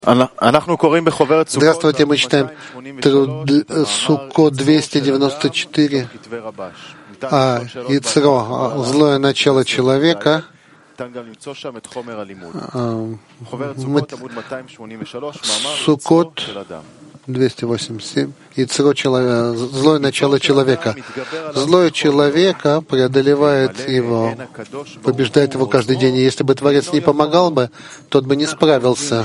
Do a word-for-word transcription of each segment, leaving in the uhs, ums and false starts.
Здравствуйте, мы читаем Суккот двести девяносто четыре. А Ицро, злое начало человека. Суккот двести восемьдесят семь. Ицро, человек, злое начало человека. Злое человека преодолевает его, побеждает его каждый день. И если бы Творец не помогал бы, тот бы не справился.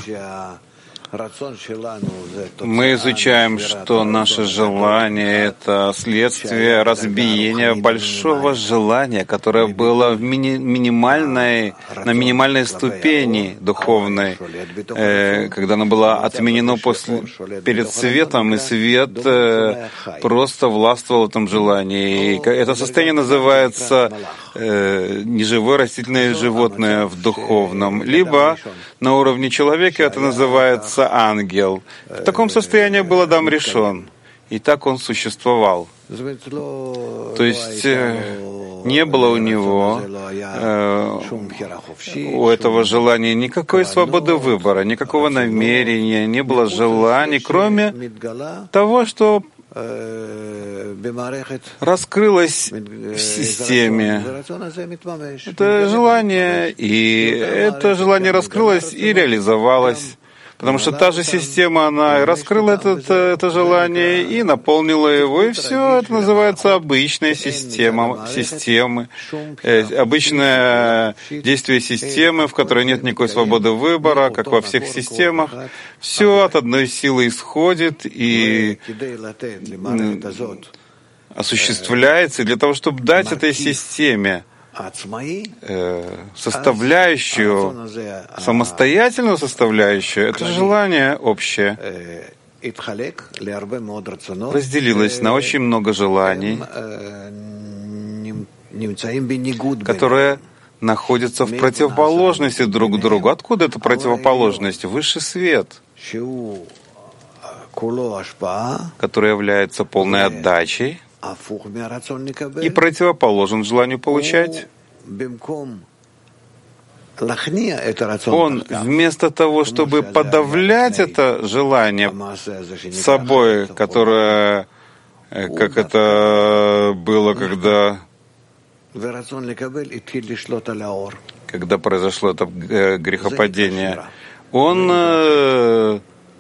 Мы изучаем, что наше желание — это следствие разбиения большого желания, которое было в мини- минимальной, на минимальной ступени духовной, э, когда оно было отменено после, перед светом, и свет э, просто властвовал в этом желании. И это состояние называется э, неживое растительное животное в духовном, либо на уровне человека это называется ангел. В таком состоянии был Адам Ришон, и так он существовал. То есть не было у него, э, у этого желания никакой свободы выбора, никакого намерения, не было желаний, кроме того, что раскрылось в системе. Это желание, и это желание раскрылось и реализовалось. Потому что та же система, она и раскрыла это, это желание и наполнила его, и все это называется обычная система, системы, э, обычное действие системы, в которой нет никакой свободы выбора, как во всех системах. Все от одной силы исходит и осуществляется. И для того, чтобы дать этой системе составляющую, самостоятельную составляющую, это желание общее разделилось на очень много желаний, которые находятся в противоположности друг к другу. Откуда эта противоположность? Высший свет, который является полной отдачей и противоположен желанию получать. Он вместо того, чтобы подавлять это желание собой, которое, как это было, когда, когда произошло это грехопадение, он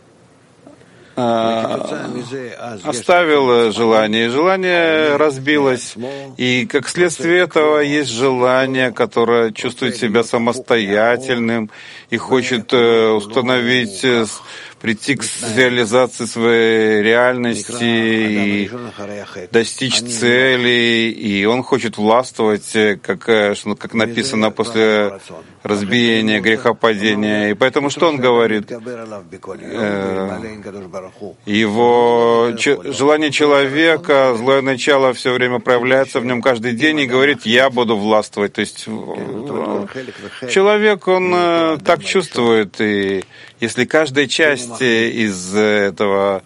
оставил желание, и желание разбилось. И как следствие этого есть желание, которое чувствует себя самостоятельным и хочет установить, прийти к реализации своей реальности и достичь целей, и он хочет властвовать, как, как написано после разбиения, грехопадения. И поэтому что он говорит? Его желание человека, злое начало все время проявляется в нем каждый день и говорит: «Я буду властвовать». То есть человек, он так чувствует, и если каждая часть из этого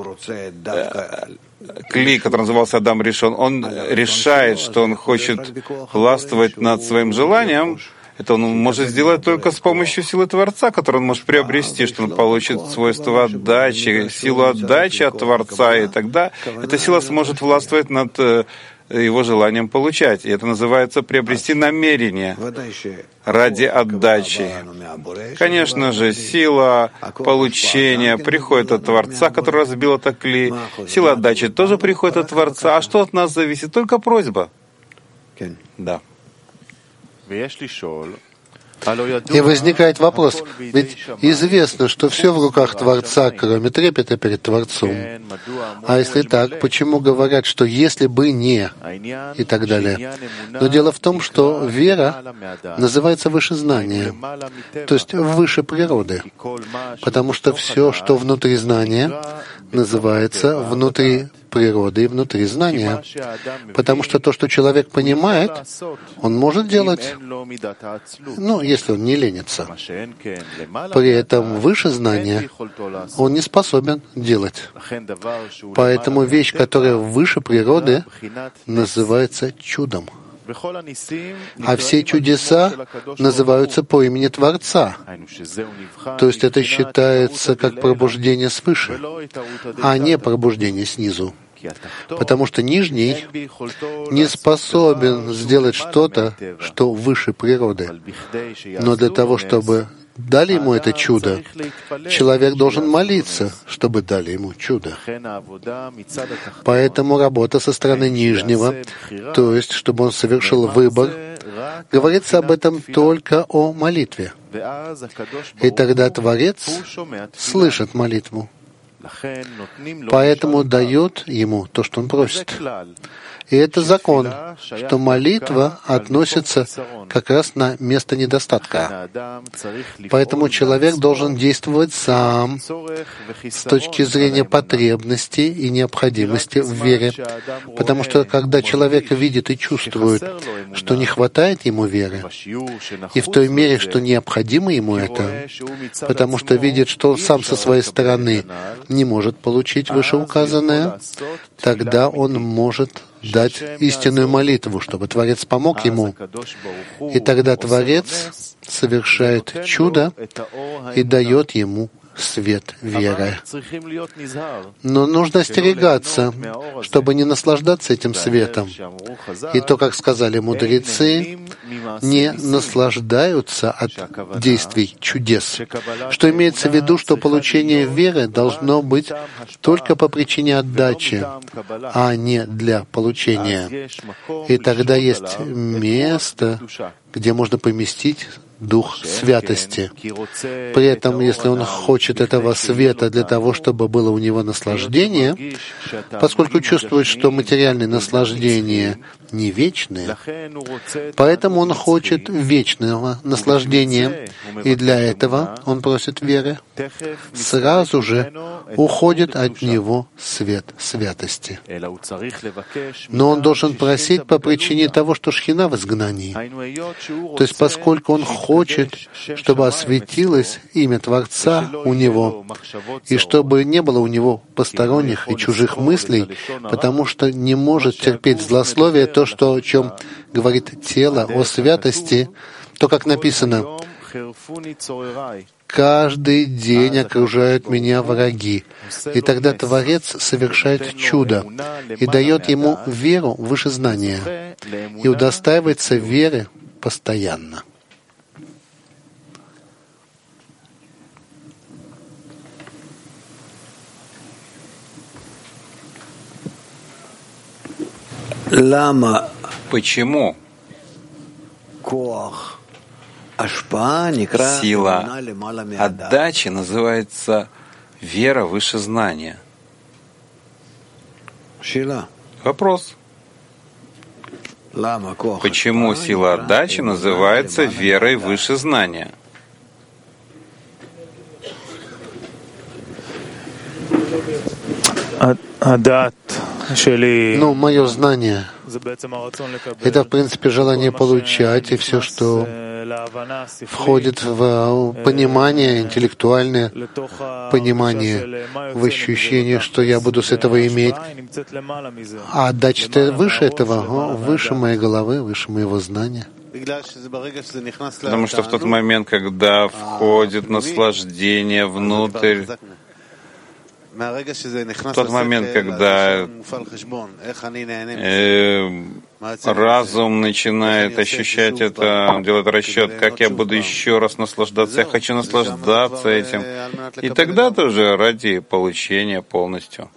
кли, который назывался Адам Ришон, он решает, что он хочет властвовать над своим желанием, это он может сделать только с помощью силы Творца, которую он может приобрести, что он получит свойство отдачи, силу отдачи от Творца, и тогда эта сила сможет властвовать над его желанием получать. И это называется приобрести намерение ради отдачи. Конечно же, сила получения приходит от Творца, который разбил это кли. Сила отдачи тоже приходит от Творца. А что от нас зависит? Только просьба. Да. И возникает вопрос, ведь известно, что все в руках Творца, кроме трепета перед Творцом. А если так, почему говорят, что если бы не, и так далее? Но дело в том, что вера называется выше знания, то есть выше природы, потому что все, что внутри знания, называется внутри природы и внутри знания. Потому что то, что человек понимает, он может делать, ну, если он не ленится. При этом выше знания он не способен делать. Поэтому вещь, которая выше природы, называется чудом. А все чудеса называются по имени Творца. То есть это считается как пробуждение свыше, а не пробуждение снизу. Потому что нижний не способен сделать что-то, что выше природы. Но для того, чтобы дали ему это чудо, человек должен молиться, чтобы дали ему чудо. Поэтому работа со стороны нижнего, то есть, чтобы он совершил выбор, говорится об этом только о молитве. И тогда Творец слышит молитву. Поэтому дает ему то, что он просит. И это закон, что молитва относится как раз на место недостатка. Поэтому человек должен действовать сам с точки зрения потребности и необходимости в вере. Потому что когда человек видит и чувствует, что не хватает ему веры, и в той мере, что необходимо ему это, потому что видит, что он сам со своей стороны не может получить вышеуказанное, тогда он может дать истинную молитву, чтобы Творец помог ему. И тогда Творец совершает чудо и дает ему свет веры. Но нужно остерегаться, чтобы не наслаждаться этим светом. И то, как сказали мудрецы, не наслаждаются от действий чудес. Что имеется в виду, что получение веры должно быть только по причине отдачи, а не для получения. И тогда есть место, где можно поместить Дух святости. При этом, если он хочет этого света для того, чтобы было у него наслаждение, поскольку чувствует, что материальные наслаждения не вечные, поэтому он хочет вечного наслаждения, и для этого он просит веры. Сразу же уходит от него свет святости. Но он должен просить по причине того, что Шхина в изгнании. То есть, поскольку он хочет, чтобы осветилось имя Творца у него, и чтобы не было у него посторонних и чужих мыслей, потому что не может терпеть злословие, то, что, о чем говорит тело, о святости, то, как написано, «Каждый день окружают меня враги». И тогда Творец совершает чудо и дает ему веру выше знания и удостаивается веры постоянно. Почему сила отдачи называется вера выше знания? Вопрос. Почему сила отдачи называется верой выше знания? Ну, мое знание — это, в принципе, желание получать, и все, что входит в понимание, интеллектуальное понимание, в ощущение, что я буду с этого иметь. А отдача-то выше этого, выше моей головы, выше моего знания. Потому что в тот момент, когда входит наслаждение внутрь, в тот момент, когда э, разум начинает ощущать это, делать расчет, как я буду еще раз наслаждаться, я хочу наслаждаться этим, и тогда тоже ради получения полностью.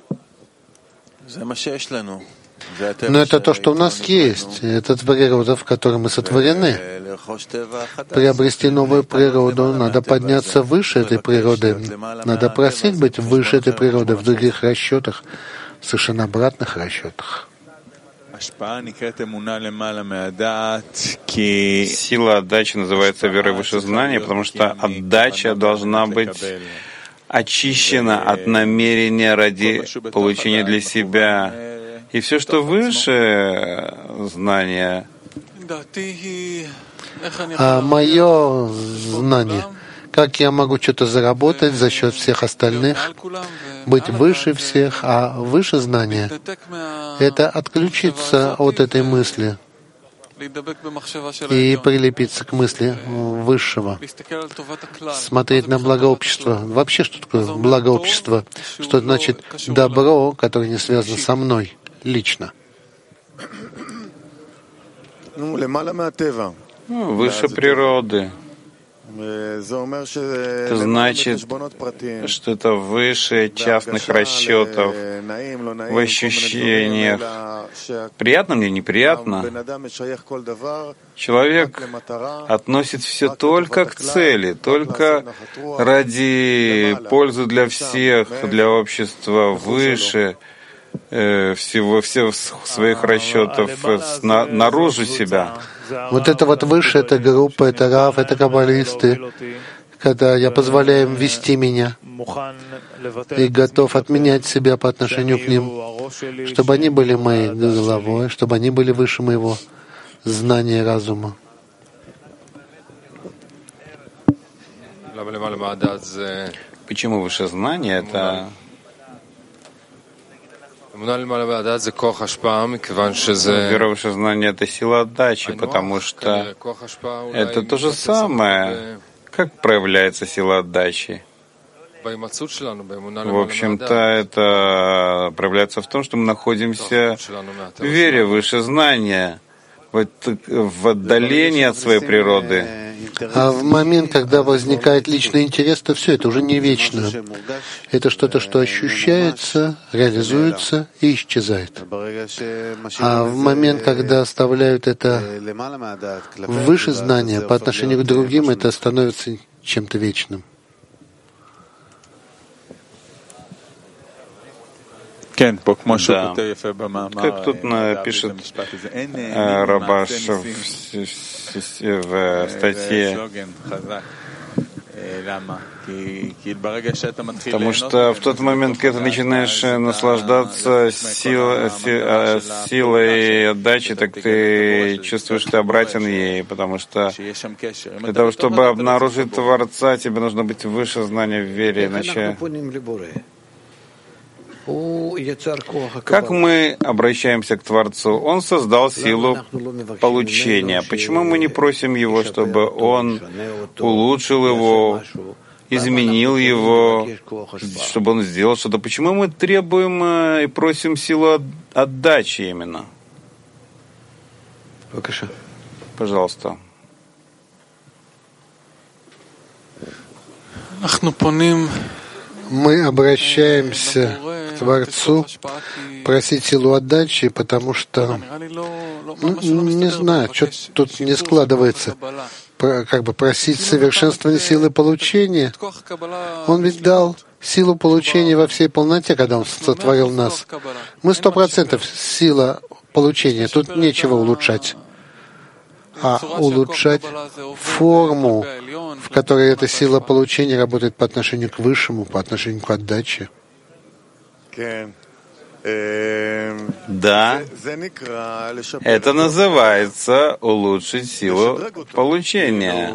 Но это то, что у нас есть. Это природа, в которой мы сотворены. Приобрести новую природу, надо подняться выше этой природы. Надо просить быть выше этой природы в других расчетах, совершенно обратных расчетах. Сила отдачи называется верой выше знания, потому что отдача должна быть очищена от намерения ради получения для себя. И все, что выше знания, а мое знание, как я могу что-то заработать за счет всех остальных, быть выше всех, а выше знания — это отключиться от этой мысли и прилепиться к мысли Высшего, смотреть на благо общества. Вообще, что такое благо общества? Что значит добро, которое не связано со мной лично? Выше природы. Это значит, что это выше частных расчетов в ощущениях. Приятно мне, неприятно. Человек относит все только к цели, только ради пользы для всех, для общества, выше э, всего, всех своих расчетов на, наружу себя. Вот это вот выше, это группа, это рав, это каббалисты, когда я позволяю им вести меня и готов отменять себя по отношению к ним, чтобы они были моей головой, чтобы они были выше моего знания и разума. Почему выше знания? Это вера выше знания — это сила отдачи, потому что это то же самое, как проявляется сила отдачи. В общем-то, это проявляется в том, что мы находимся в вере выше знания, в, в отдалении от своей природы. А в момент, когда возникает личный интерес, то все это уже не вечно. Это что-то, что ощущается, реализуется и исчезает. А в момент, когда оставляют это выше знания по отношению к другим, это становится чем-то вечным. Да. Как тут пишет Рабаш в, в статье, потому что в тот момент, когда ты начинаешь наслаждаться сил, сил, силой отдачи, так ты чувствуешь, что ты обратен ей, потому что для того, чтобы обнаружить Творца, тебе нужно быть выше знания в вере, иначе... Как мы обращаемся к Творцу? Он создал силу получения. Почему мы не просим Его, чтобы Он улучшил его, изменил его, чтобы Он сделал что-то? Почему мы требуем и просим силу отдачи именно? Пожалуйста. Мы обращаемся к Творцу просить силу отдачи, потому что, ну, не знаю, что тут не складывается. Про, как бы просить совершенствования силы получения. Он ведь дал силу получения во всей полноте, когда Он сотворил нас. Мы сто процентов сила получения, тут нечего улучшать. А улучшать форму, в которой эта сила получения работает по отношению к Высшему, по отношению к отдаче. Да, это называется улучшить силу получения,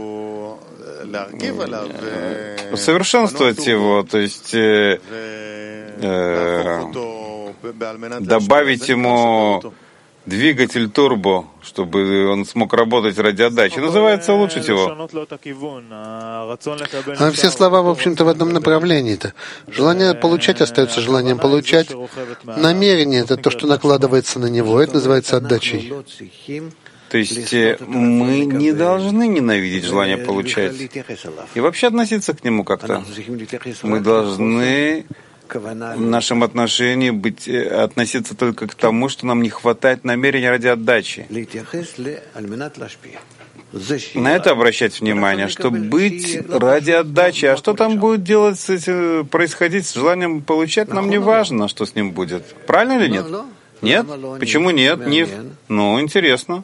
усовершенствовать его, то есть э, э, добавить ему двигатель турбо, чтобы он смог работать ради отдачи. Называется улучшить его. А все слова, в общем-то, в одном направлении-то. Желание получать остается желанием получать. Намерение — это то, что накладывается на него. Это называется отдачей. То есть мы не должны ненавидеть желание получать и вообще относиться к нему как-то. Мы должны в нашем отношении быть, относиться только к тому, что нам не хватает намерения ради отдачи. На это обращать внимание, чтобы быть ради отдачи. А что там будет делать, с этим, происходить с желанием получать, нам не важно, что с ним будет. Правильно или нет? Нет? Почему нет? Не... Ну, интересно.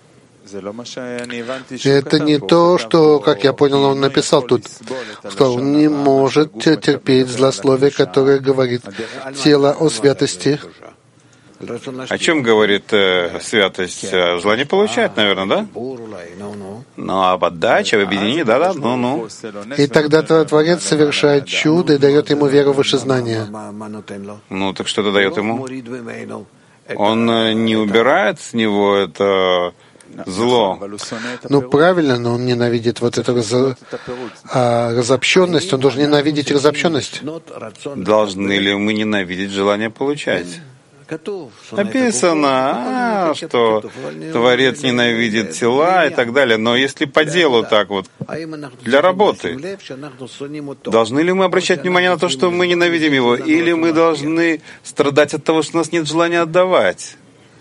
Это не то, что, как я понял, он написал тут. Сказал, он не может терпеть злословие, которое говорит тело о святости. О чем говорит э, святость? Желание получать, наверное, да? Ну, об отдаче, об объединении, да-да, ну-ну. И тогда Творец совершает чудо и дает ему веру в выше знания. Ну, так что это дает ему? Он не убирает с него это зло. Ну, правильно, но он ненавидит вот эту раз... а, разобщенность, он должен ненавидеть разобщенность. Должны ли мы ненавидеть желание получать? Написано, а, что Творец ненавидит тела и так далее. Но если по делу так вот, для работы, должны ли мы обращать внимание на то, что мы ненавидим его, или мы должны страдать от того, что у нас нет желания отдавать?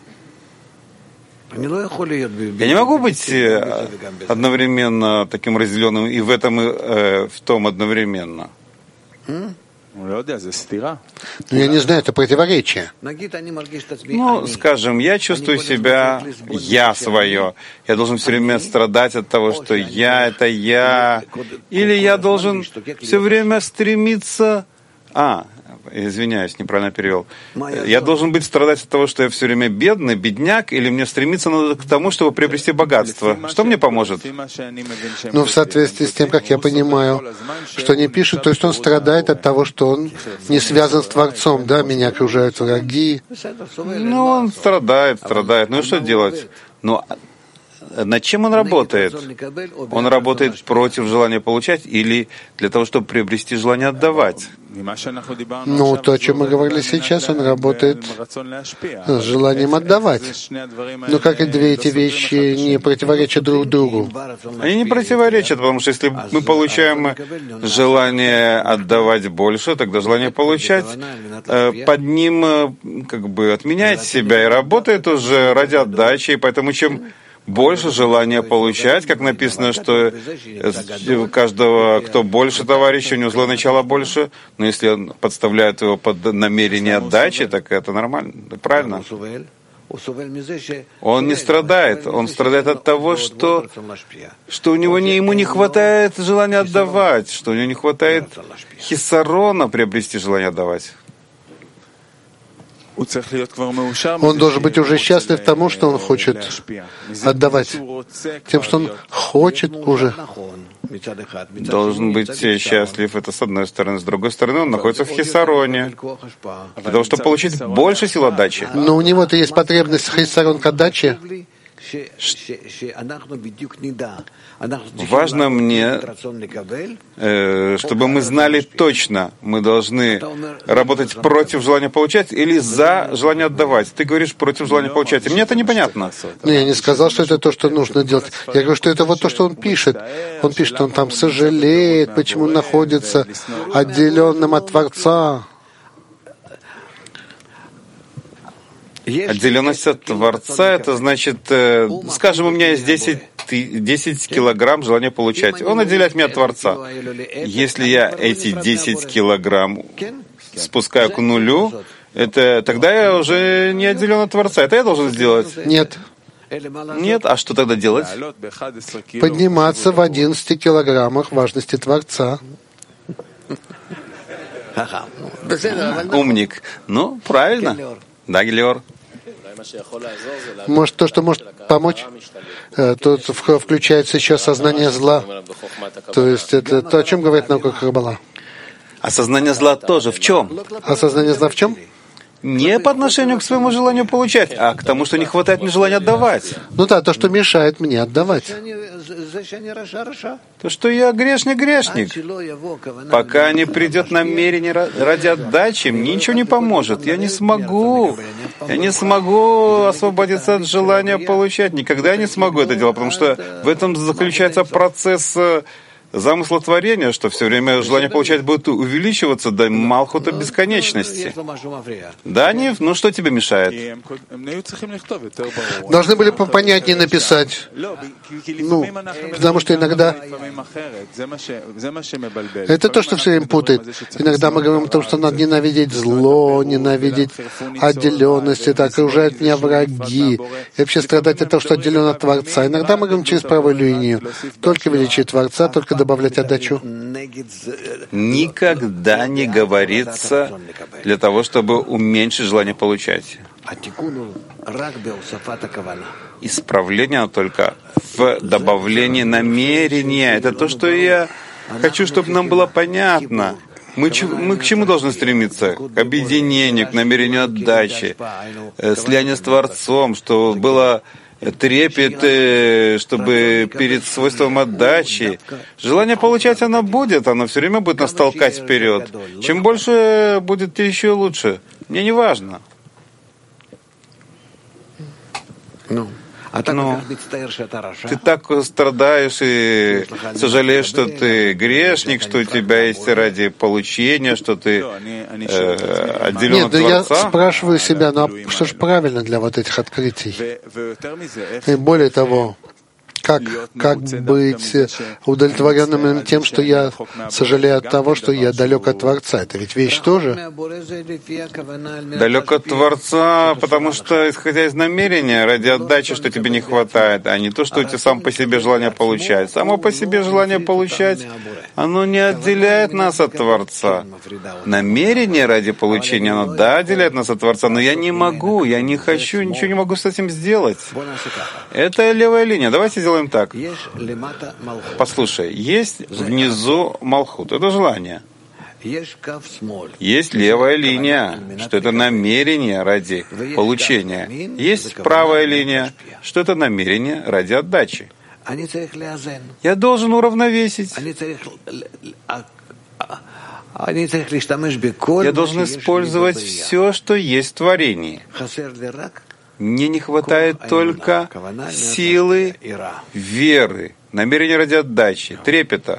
Я не могу быть одновременно таким разделенным и в этом, и э, в том одновременно. Ну, я не знаю, это противоречие. Ну, скажем, я чувствую себя, я свое. Я должен все время страдать от того, что я — это я. Или я должен все время стремиться... А, извиняюсь, неправильно перевел. Я должен быть страдать от того, что я все время бедный, бедняк, или мне стремиться надо к тому, чтобы приобрести богатство? Что мне поможет? Ну, в соответствии с тем, как я понимаю, что они пишут, то есть он страдает от того, что он не связан с Творцом, да, меня окружают враги. Ну, он страдает, страдает. Ну и что делать? Ну, над чем он работает? Он работает против желания получать или для того, чтобы приобрести желание отдавать? Ну, то, о чем мы говорили сейчас, он работает с желанием отдавать. Но как и две эти вещи не противоречат друг другу? Они не противоречат, потому что если мы получаем желание отдавать больше, тогда желание получать под ним как бы отменяет себя и работает уже ради отдачи, и поэтому чем больше желания получать, как написано, что у каждого, кто больше товарища, у него злое начало больше, но если он подставляет его под намерение отдачи, так это нормально, правильно. Он не страдает, он страдает от того, что, что у него не, ему не хватает желания отдавать, что у него не хватает хиссарона приобрести желание отдавать. Он должен быть уже счастлив тому, что он хочет отдавать, тем, что он хочет уже. Должен быть счастлив, это с одной стороны. С другой стороны, он находится в хиссароне, для того, чтобы получить больше сил отдачи. Но у него-то есть потребность в хиссарон к отдаче. Важно мне, э, чтобы мы знали точно, мы должны работать против желания получать или за желание отдавать. Ты говоришь против желания получать, и мне это непонятно. Ну, я не сказал, что это то, что нужно делать. Я говорю, что это вот то, что он пишет. Он пишет, он там сожалеет, почему он находится отделенным от Творца. Отделенность от Творца, это значит, э, скажем, у меня есть десять, десять килограмм желания получать. Он отделяет меня от Творца. Если я эти десять килограмм спускаю к нулю, это, тогда я уже не отделен от Творца. Это я должен сделать? Нет. Нет? А что тогда делать? Подниматься в одиннадцати килограммах важности Творца. Умник. Ну, правильно. Да, Гелиор. Может, то, что может помочь, тут включается еще сознание зла. То есть это то, о чем говорит наука Каббала. А сознание зла тоже в чем? А сознание зла в чем? Не по отношению к своему желанию получать, а к тому, что не хватает мне желания отдавать. Ну да, то, что мешает мне отдавать. То, что я грешник-грешник. Пока не придет намерение ради отдачи, мне ничего не поможет. Я не смогу. Я не смогу освободиться от желания получать. Никогда не смогу это делать, потому что в этом заключается процесс замысла творения, что все время желание получать будет увеличиваться до малхута бесконечности. Да, Нив? Ну что тебе мешает? Должны были попонятнее написать. Ну, потому что иногда это то, что все время путает. Иногда мы говорим о том, что надо ненавидеть зло, ненавидеть отделенность, это окружают меня враги. И вообще страдать от того, что отделен от Творца. Иногда мы говорим через правую линию. Только величие Творца, только добавлять отдачу. Никогда не говорится для того, чтобы уменьшить желание получать. Исправление только в добавлении намерения. Это то, что я хочу, чтобы нам было понятно. Мы, мы к чему должны стремиться? К объединению, к намерению отдачи, слиянию с Творцом, что было трепет, чтобы перед свойством отдачи. Желание получать оно будет, оно все время будет нас толкать вперед. Чем больше будет, тем еще лучше. Мне не важно. Но ты так страдаешь и сожалеешь, что ты грешник, что у тебя есть ради получения, что ты э, отделен Нет, от да Творца. Я спрашиваю себя, ну а что же правильно для вот этих открытий? И более того, как, как быть удовлетворенным тем, что я сожалею от того, что я далек от Творца? Это ведь вещь тоже. Далек от Творца, потому что, исходя из намерения, ради отдачи, что тебе не хватает, а не то, что у тебя сам по себе желание получать. Само по себе желание получать, оно не отделяет нас от Творца. Намерение ради получения, оно, да, отделяет нас от Творца, но я не могу, я не хочу, ничего не могу с этим сделать. Это левая линия. Давайте сделаем так. Послушай, есть внизу Малхут, это желание. Есть левая линия, что это намерение ради получения. Есть правая линия, что это намерение ради отдачи. Я должен уравновесить. Я должен использовать все, что есть в творении. Мне не хватает только силы, веры, намерения ради отдачи, трепета.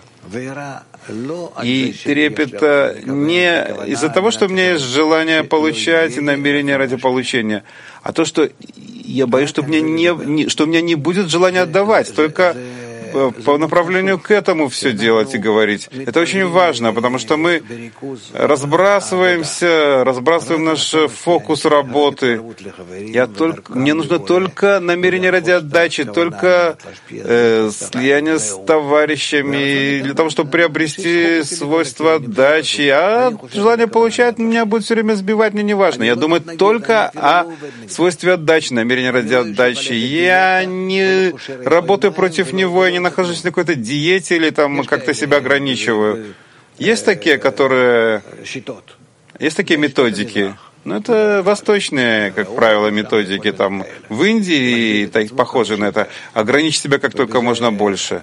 И трепета не из-за того, что у меня есть желание получать и намерение ради получения, а то, что я боюсь, что у меня не, что у меня не будет желания отдавать, только по направлению к этому все делать и говорить. Это очень важно, потому что мы разбрасываемся, разбрасываем наш фокус работы. Я только, мне нужно только намерение ради отдачи, только э, слияние с товарищами для того, чтобы приобрести свойства отдачи. А желание получать меня будет все время сбивать, мне не важно. Я думаю только о свойстве отдачи, намерение ради отдачи. Я не работаю против него, я не нахожусь на какой-то диете или там как-то себя ограничиваю. Есть такие, которые... Есть такие методики. Но это восточные, как правило, методики. Там в Индии так, похожи на это. Ограничить себя как только можно больше.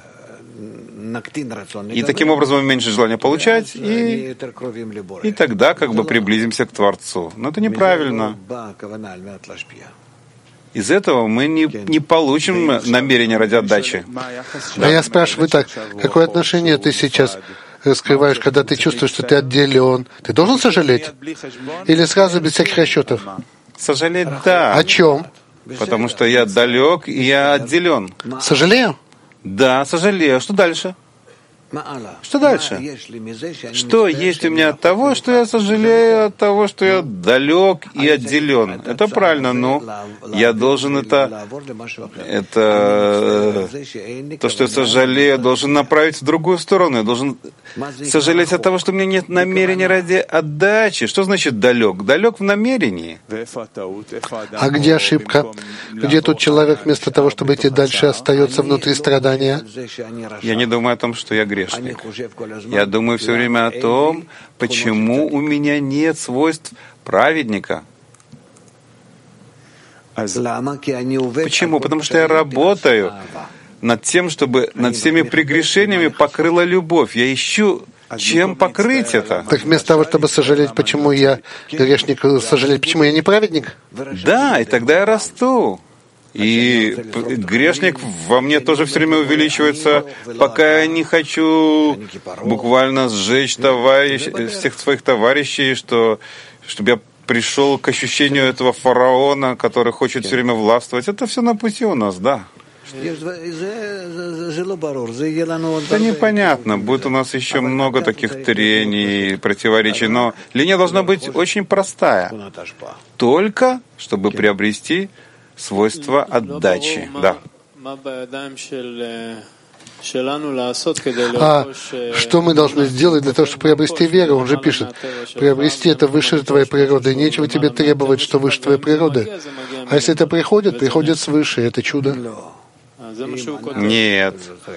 И таким образом меньше желания получать, и, и тогда как бы приблизимся к Творцу. Но это неправильно. Из этого мы не, не получим намерение ради отдачи. А я спрашиваю так, какое отношение ты сейчас раскрываешь, когда ты чувствуешь, что ты отделен? Ты должен сожалеть? Или сразу без всяких расчетов? Сожалеть, да. О чем? Потому что я далек и я отделен. Сожалею? Да, сожалею. Что дальше? Что дальше? Что есть у меня от того, что я сожалею, от того, что я далек и отделен? Это правильно, но я должен это, это то, что я сожалею, я должен направить в другую сторону. Я должен сожалеть от того, что у меня нет намерения ради отдачи. Что значит далек? Далек в намерении. А где ошибка? Где тут человек вместо того, чтобы идти дальше, остается внутри страдания? Я не думаю о том, что я грешник. Я думаю все время о том, почему у меня нет свойств праведника. Почему? Потому что я работаю над тем, чтобы над всеми прегрешениями покрыла любовь. Я ищу, чем покрыть это. Так вместо того, чтобы сожалеть, почему я грешник, сожалеть, почему я не праведник? Да, и тогда я расту. И грешник во мне тоже все время увеличивается, пока я не хочу буквально сжечь товарищ, всех своих товарищей, что, чтобы я пришел к ощущению этого фараона, который хочет все время властвовать. Это все на пути у нас, да. Это непонятно. Будет у нас еще много таких трений, противоречий, но линия должна быть очень простая. Только чтобы приобрести свойство отдачи. Да. А что мы должны сделать для того, чтобы приобрести веру? Он же пишет, приобрести это выше твоей природы. Нечего тебе требовать, что выше твоей природы. А если это приходит, приходит свыше. Это чудо. Нет.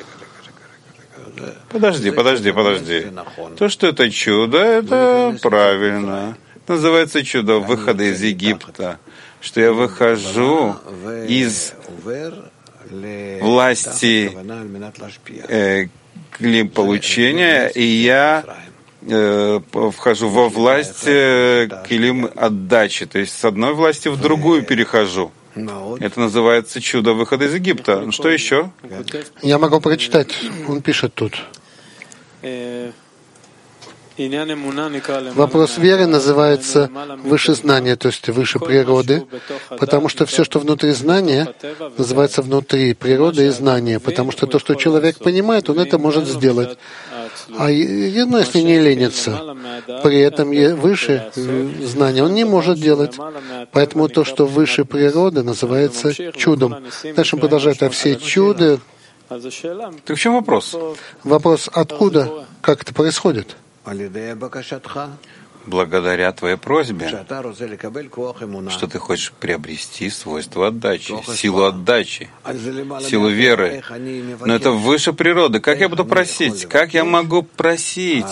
Подожди, подожди, подожди. То, что это чудо, это правильно. Это называется чудо выхода из Египта. что я выхожу из власти э, клим получения, и я э, вхожу во власть э, клим отдачи, то есть с одной власти в другую перехожу. Это называется чудо выхода из Египта. Что еще? Я могу прочитать. Он пишет тут. Вопрос веры называется выше знания, то есть выше природы, потому что все, что внутри знания, называется внутри природы и знания, потому что то, что человек понимает, он это может сделать. А ну, если не ленится, при этом выше знания он не может делать. Поэтому то, что выше природы, называется чудом. Дальше он продолжает, а все чудо... Так в чем вопрос? Вопрос, откуда, как это происходит? Благодаря твоей просьбе, что ты хочешь приобрести свойство отдачи, силу отдачи, силу веры. Но это выше природы. Как я буду просить? Как я могу просить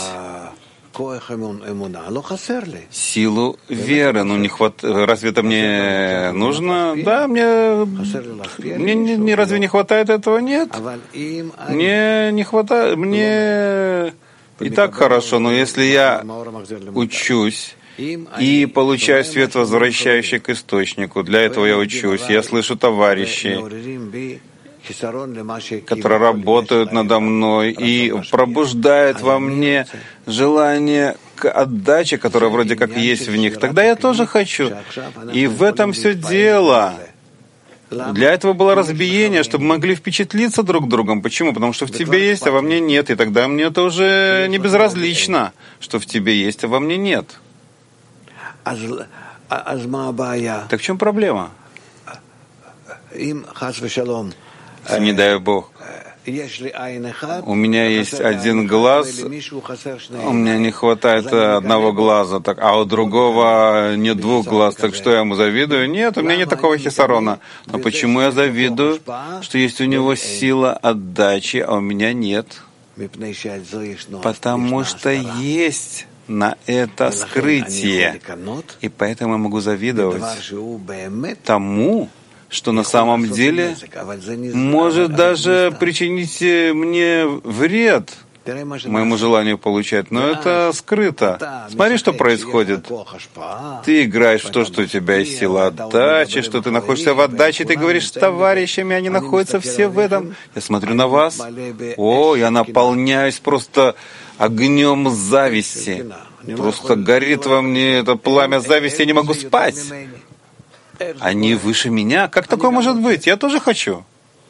силу веры? Ну, не хват... Разве это мне нужно? Да, мне... Мне не, разве не хватает этого? Нет. Мне не хватает... Мне... И так хорошо, но если я учусь и получаю свет, возвращающий к источнику, для этого я учусь, я слышу товарищей, которые работают надо мной и пробуждают во мне желание к отдаче, которая вроде как есть в них, тогда я тоже хочу. И в этом все дело. Для этого было разбиение, чтобы могли впечатлиться друг другом. Почему? Потому что в тебе есть, а во мне нет. И тогда мне это уже не безразлично, что в тебе есть, а во мне нет. Так в чем проблема? Если, не дай Бог, у меня есть один глаз, у меня не хватает одного глаза, так, а у другого нет двух глаз, так что я ему завидую? Нет, у меня нет такого хисарона. Но почему я завидую, что есть у него сила отдачи, а у меня нет? Потому что есть на это скрытие, и поэтому я могу завидовать тому, что на самом деле может даже причинить мне вред моему желанию получать, но это скрыто. Смотри, что происходит. Ты играешь в то, что у тебя есть сила отдачи, что ты находишься в отдаче, ты говоришь с товарищами, они находятся все в этом. Я смотрю на вас, о, я наполняюсь просто огнем зависти. Просто горит во мне это пламя зависти, я не могу спать. Они выше меня? Как такое может быть? Я тоже хочу.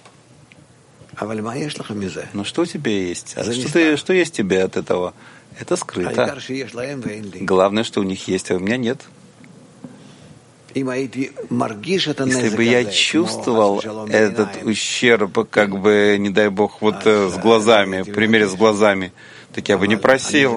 Но что у тебя есть? А что, ты, что есть тебе от этого? Это скрыто. Главное, что у них есть, а у меня нет. Если бы я чувствовал этот ущерб, как бы, не дай Бог, вот с глазами, в примере с глазами, так я бы не просил.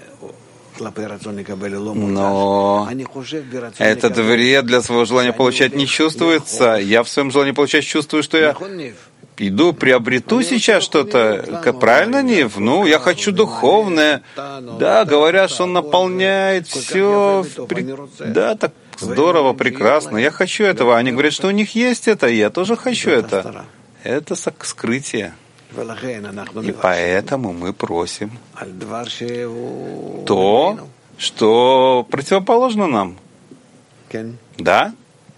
Но этот вред для своего желания получать не чувствуется. Я в своем желании получать чувствую, что я иду, приобрету сейчас что-то. Правильно, Нив? Ну, я хочу духовное. Да, говорят, что он наполняет все. Да, так здорово, прекрасно. Я хочу этого. Они говорят, что у них есть это, и я тоже хочу это. Это скрытие. И поэтому мы просим то, что противоположно нам. Да?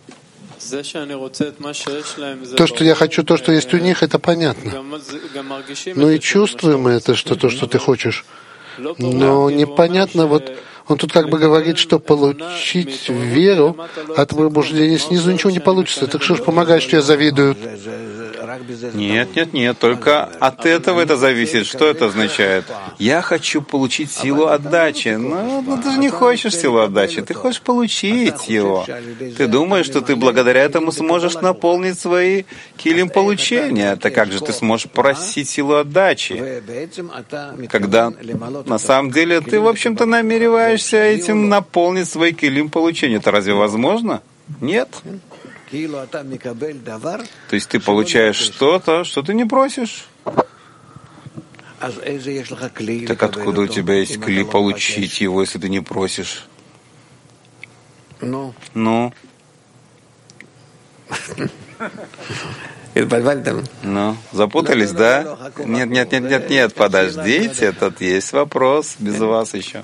То, что я хочу, то, что есть у них, это понятно. Ну и чувствуем мы это, что то, что ты хочешь. Но непонятно, вот он тут как бы говорит, что получить веру от пробуждения снизу ничего не получится. Так что ж помогает, что я завидую? Нет, нет, нет, только от этого это зависит. Что это означает? Я хочу получить силу отдачи. Но ну, ты же не хочешь силу отдачи, ты хочешь получить его. Ты думаешь, что ты благодаря этому сможешь наполнить свои килим получения. Так как же ты сможешь просить силу отдачи? Когда на самом деле ты, в общем-то, намереваешься этим наполнить свои килим получения. Это разве возможно? Нет. То есть ты получаешь что-то, что ты не просишь. Так откуда у тебя есть кли получить его, если ты не просишь? Ну? Ну, запутались, да? Нет, нет, нет, нет, нет, подождите, тут есть вопрос без вас еще.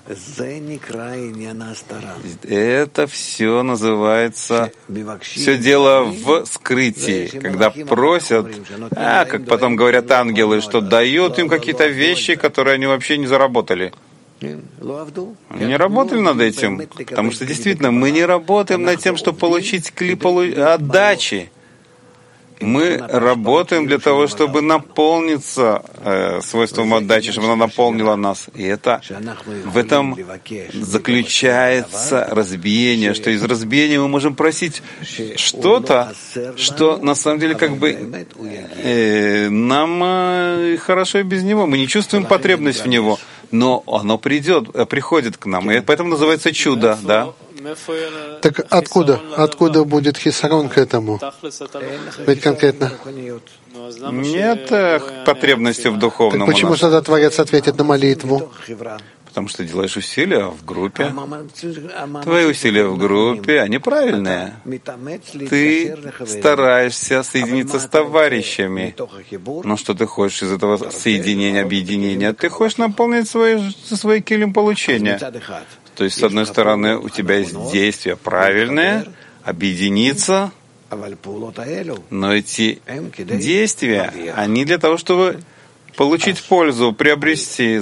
Это все называется, все дело в скрытии, когда просят, а, как потом говорят ангелы, что дают им какие-то вещи, которые они вообще не заработали. Они не работали над этим, потому что действительно мы не работаем над тем, чтобы получить клип отдачи. Мы работаем для того, чтобы наполниться э, свойством отдачи, чтобы она наполнила нас. И это в этом заключается разбиение, что из разбиения мы можем просить что-то, что на самом деле как бы э, нам э, хорошо и без него. Мы не чувствуем потребность в него, но оно придет, приходит к нам. И поэтому называется чудо, да. Так откуда? Откуда будет хисарон к этому? Ведь конкретно нет потребности в духовном. Так почему тогда Творец ответит на молитву? Потому что ты делаешь усилия в группе. Твои усилия в группе, они правильные. Ты стараешься соединиться с товарищами. Но что ты хочешь из этого соединения, объединения? Ты хочешь наполнить свои, свои килим получения. То есть, с одной стороны, у тебя есть действия правильные, объединиться, но эти действия, они для того, чтобы получить пользу, приобрести.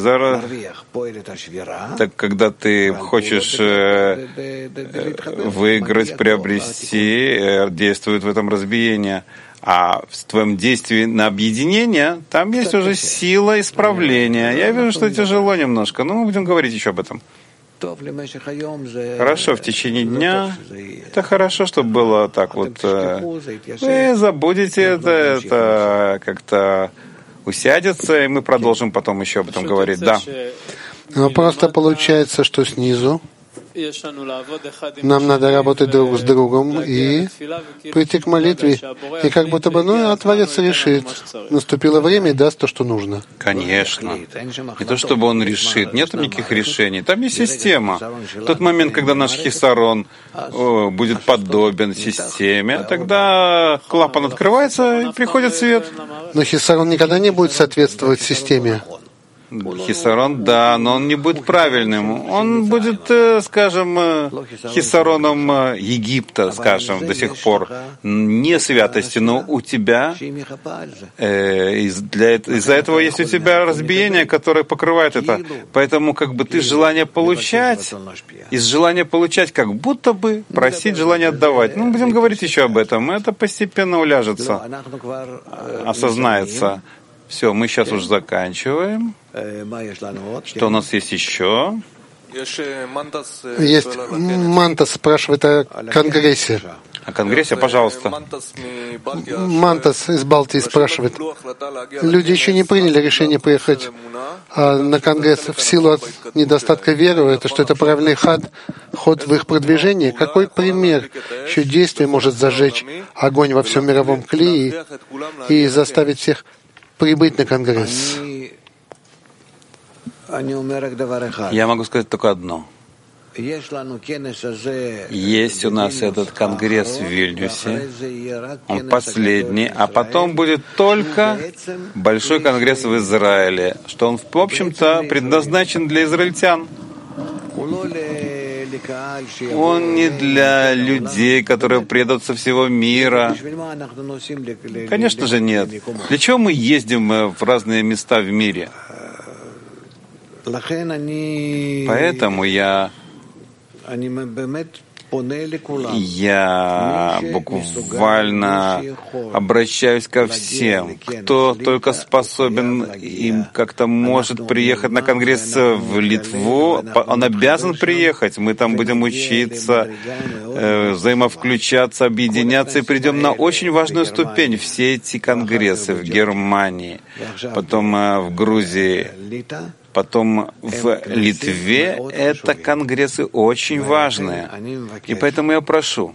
Так, когда ты хочешь э, выиграть, приобрести, действует в этом разбиение. А в твоем действии на объединение, там есть уже сила исправления. Я вижу, что тяжело немножко, но мы будем говорить еще об этом. Хорошо, в течение дня это хорошо, чтобы было так вот. Вы забудете это, это как-то усядется, и мы продолжим потом еще об этом говорить. Да. Но просто получается, что снизу нам надо работать друг с другом и прийти к молитве. И как будто бы, ну, а Творец решит. Наступило время и даст то, что нужно. Конечно. Не то, чтобы он решит. Нет никаких решений. Там есть система. В тот момент, когда наш хисарон о, будет подобен системе, тогда клапан открывается и приходит свет. Но хисарон никогда не будет соответствовать системе. Хисарон, да, но он не будет правильным. Он будет, скажем, хисароном Египта, скажем, до сих пор. Не святости, но у тебя, э, из, для, из-за этого есть у тебя разбиение, которое покрывает это. Поэтому как бы ты желание получать, из желания получать, как будто бы просить, желание отдавать. Ну, будем говорить еще об этом. Это постепенно уляжется, осознается. Все, мы сейчас уже заканчиваем. Что у нас есть еще? Есть Мантас спрашивает о Конгрессе. О Конгрессе, пожалуйста. Мантас из Балтии спрашивает. Люди еще не приняли решение поехать а на Конгресс в силу от недостатка веры. Это что это правильный ход, ход в их продвижении? Какой пример еще действие может зажечь огонь во всем мировом клее и заставить всех прибыть на Конгресс? Я могу сказать только одно. Есть у нас этот конгресс в Вильнюсе, он последний, а потом будет только большой конгресс в Израиле, что он, в общем-то, предназначен для израильтян. Он не для людей, которые приедут со всего мира. Конечно же, нет. Для чего мы ездим в разные места в мире? Поэтому я, я буквально обращаюсь ко всем, кто только способен, им как-то может приехать на конгресс в Литву, он обязан приехать. Мы там будем учиться, э, взаимовключаться, объединяться и придем на очень важную ступень. Все эти конгрессы в Германии, потом э, в Грузии, потом в Литве, это конгрессы очень важные. И поэтому я прошу,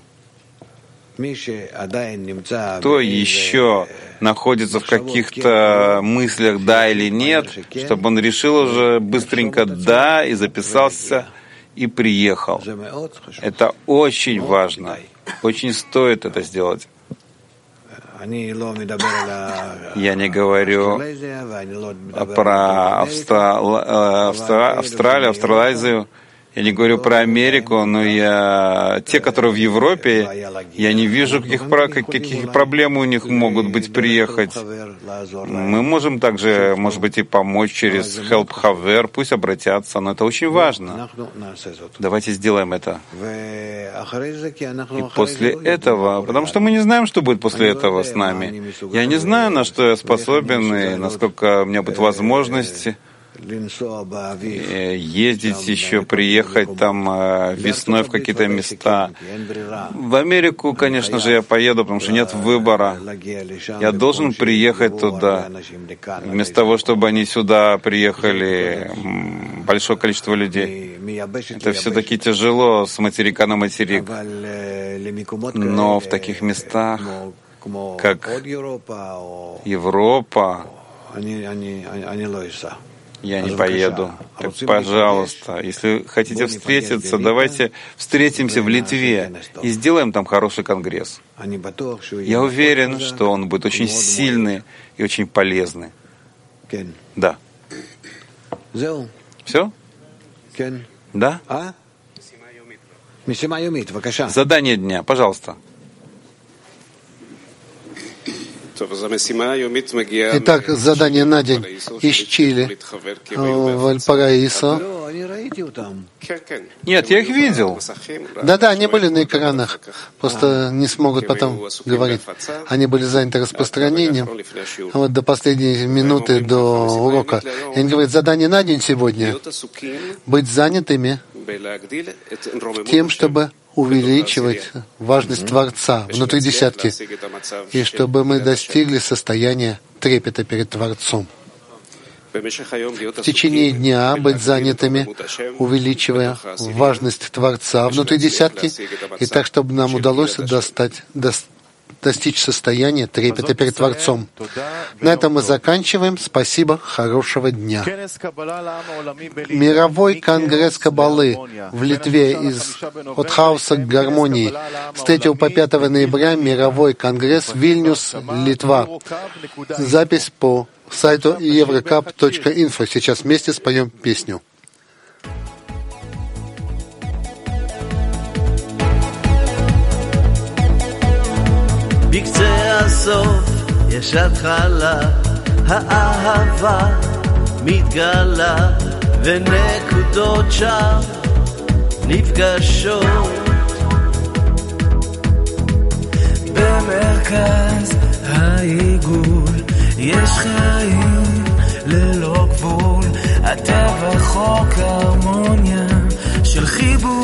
кто еще находится в каких-то мыслях «да» или «нет», чтобы он решил уже быстренько «да» и записался, и приехал. Это очень важно. Очень стоит это сделать. Я не говорю про Австра... Австра... Австралию, Австралазию. Я не говорю про Америку, но я те, которые в Европе, я не вижу, каких, каких проблем у них могут быть приехать. Мы можем также, может быть, и помочь через Help Haver, пусть обратятся, но это очень важно. Давайте сделаем это. И после этого, потому что мы не знаем, что будет после этого с нами. Я не знаю, на что я способен и насколько у меня будет возможность ездить еще, приехать там весной в какие-то места. В Америку, конечно же, я поеду, потому что нет выбора. Я должен приехать туда. Вместо того, чтобы они сюда приехали, большое количество людей. Это все-таки тяжело с материка на материк. Но в таких местах, как Европа, я не поеду. Так, пожалуйста, если хотите встретиться, давайте встретимся в Литве и сделаем там хороший конгресс. Я уверен, что он будет очень сильный и очень полезный. Да. Все? Да? Задание дня, пожалуйста. Итак, задание на день из Чили, Вальпараисо. Нет, я их видел. Да-да, они были на экранах, просто не смогут потом говорить. Они были заняты распространением. Вот до последней минуты до урока. И они говорят, задание на день сегодня — быть занятыми тем, чтобы увеличивать важность Творца внутри десятки, и чтобы мы достигли состояния трепета перед Творцом. В течение дня быть занятыми, увеличивая важность Творца внутри десятки, и так, чтобы нам удалось достать, достичь состояния трепета перед Творцом. На этом мы заканчиваем. Спасибо, хорошего дня. Мировой конгресс Каббалы в Литве из от хаоса к гармонии. С третьего по пятое ноября мировой конгресс Вильнюс, Литва. Запись по сайту еврокап точка инфо. Сейчас вместе споем песню. בקצה הסוף יש התחלה, האהבה מתגלה, ונקודות שם נפגשות. במרכז העיגול יש חיים ללא גבול, הטבע חוק הרמוניה של חיבור.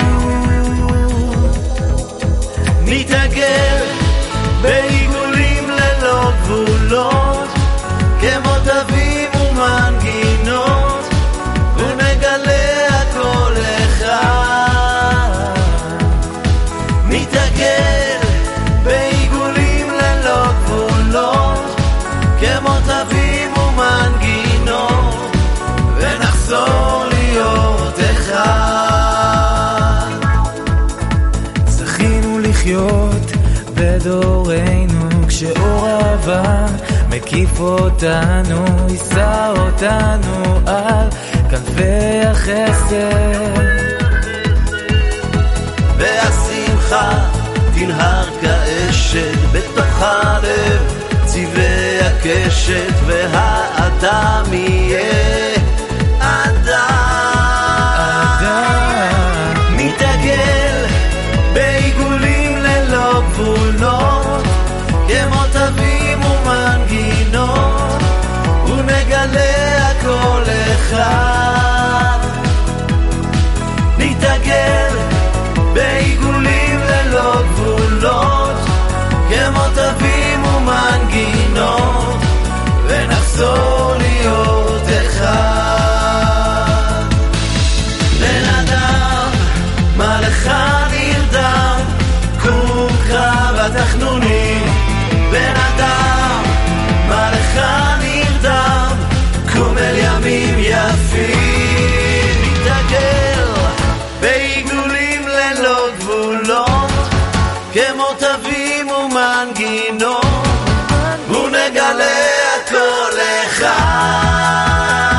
מתעגל בעיגולים ללא גבולות, כמו תווים ומנגינות, ונגלה הכל אחד. מתעגל בעיגולים ללא גבולות, כמו תווים ומנגינות, ונחזור להיות אחד. זכינו לחיות בדורנו, כשאור אהבה מקיף אותנו, יישא אותנו על כנפי החסד, והשמחה תנהר כאשת בתוך הלב, צבעי הקשת, והאדם יהיה אדם. מתעגל בעיגולים ללא גבולות, כמו תווים ומנגינות, ונגלה הכל אחד. נתעגל בעיגולים ללא גבולות, כמו תווים ומנגינות, ונחזור להיות אחד. בן אדם, מה לך נרדם? קומך בתחנונים. בן אדם, מה לך נרדם? קום אל ימים יפים. מתעגל בעיגולים ללא גבולות, כמו תווים ומנגינות, מגלה הכל אחד